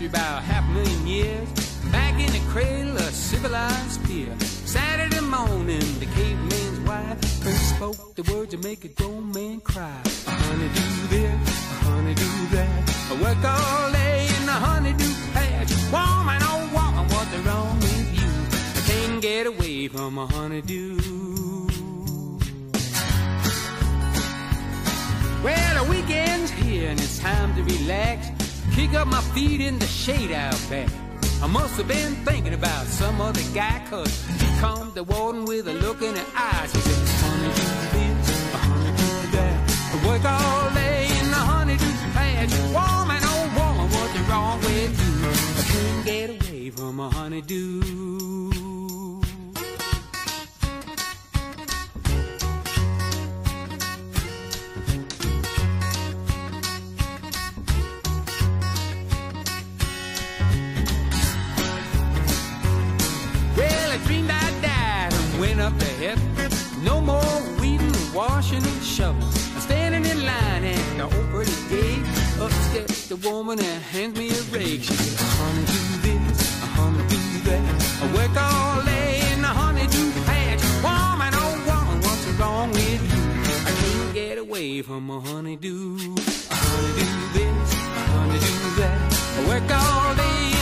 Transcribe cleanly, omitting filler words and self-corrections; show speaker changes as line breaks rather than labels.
about 500,000 years. Back in the cradle of civilized fear. Saturday morning, the caveman's wife first spoke the words that make a grown man cry. Honey, do this, honey, do that. I work all day in the honeydew patch. Woman, oh woman, what's wrong with you? I can't get away from a honeydew. Well, the weekend's here and it's time to relax. Kick up my feet in the shade out back. I must have been thinking about some other guy, cause he calmed the warden with a look in her eyes. He said, honey, do this, honey, do that. I work all day in the honeydew patch. Woman, oh woman, what's wrong with you? I can't get away from a honeydew. Went up to heaven. No more weeding, washing, and shoveling. I'm standing in line at the old pretty gate. Up steps the woman and hands me a rake. She said, honey, do this, honey, do that. I work all day in the honeydew patch. Woman, oh woman, what's wrong with you? I can't get away from a honeydew. Honey, do this, honey, do that. I work all day